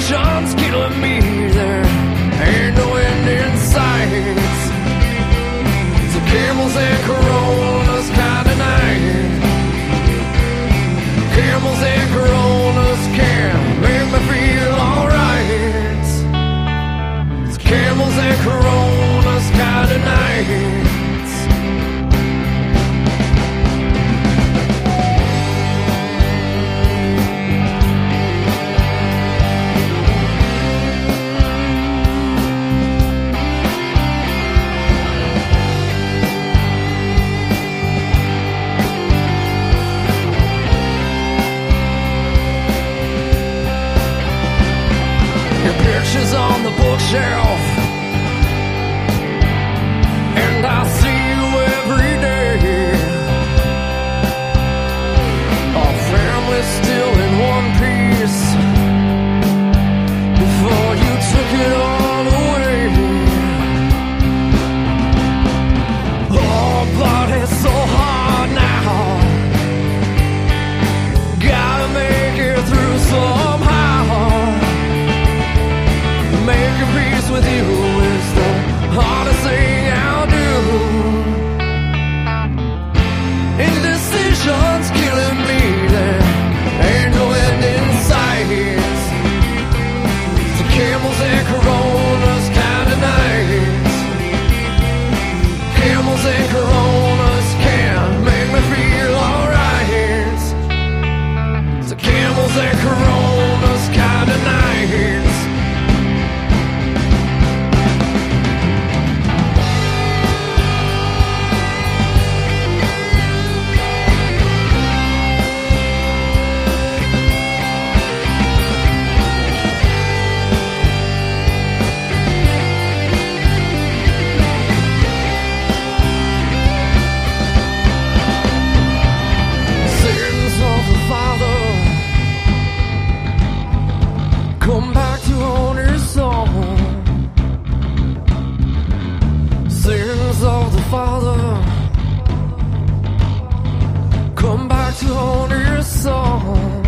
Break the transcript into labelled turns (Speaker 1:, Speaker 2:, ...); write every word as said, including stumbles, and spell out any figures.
Speaker 1: indecision's killing me. There ain't no end in sight. The camels and Coronas kind of night. Camels and Coronas can make me feel alright. The camels and Coronas kind of night. Pictures on the bookshelf, and I see you every day. Our family's still in one piece before you took it all away. Oh, but it's so hard now. Gotta make it through somehow. Making peace with you is the hardest thing I'll do. Indecision's killing me. There ain't no end in sight. The camels and Coronas kind of nights. Camels and Coronas can make me feel alright. The camels and Coronas kind of nights. Come back to own your soul. Sins of the Father, come back to own your soul.